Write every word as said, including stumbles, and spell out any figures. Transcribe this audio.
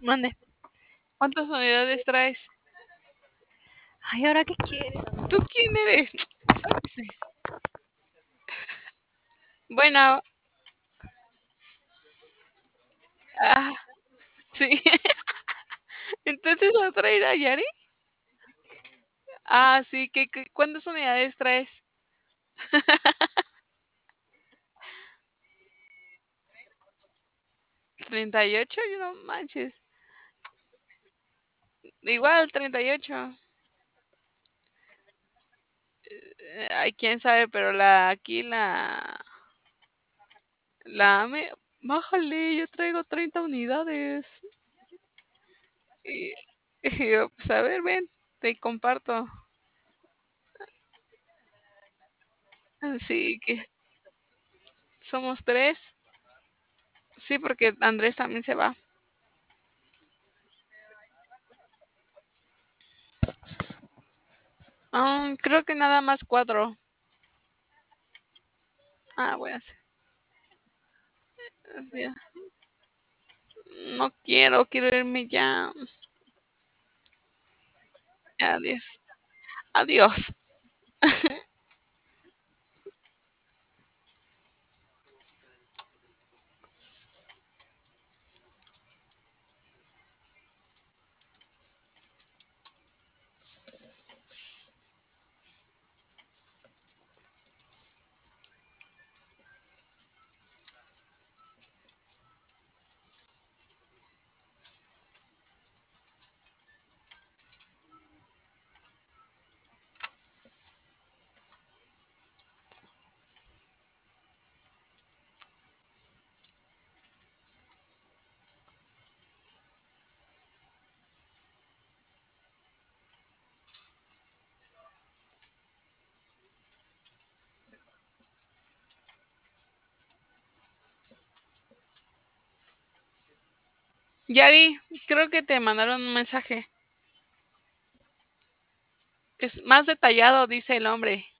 Mande. ¿Cuántas unidades traes? Ay, ¿ahora qué quieres? ¿Tú quién eres? Sálvese. Bueno, ah, sí. Entonces la traerá Yari. Ah, sí, ¿qué, qué, cuántas unidades traes? ¿treinta y ocho? Yo no manches. Igual, treinta y ocho. Eh, Ay, quién sabe, pero la aquí la la me bájale, yo traigo treinta unidades. Y, y yo, pues a ver, ven, te comparto. Sí, que somos tres. Sí, porque Andrés también se va. Ah, creo que nada más cuatro. Ah, voy a hacer. Ya. No quiero, quiero irme ya. Adiós. Adiós. Yari, creo que te mandaron un mensaje. Es más detallado, dice el hombre.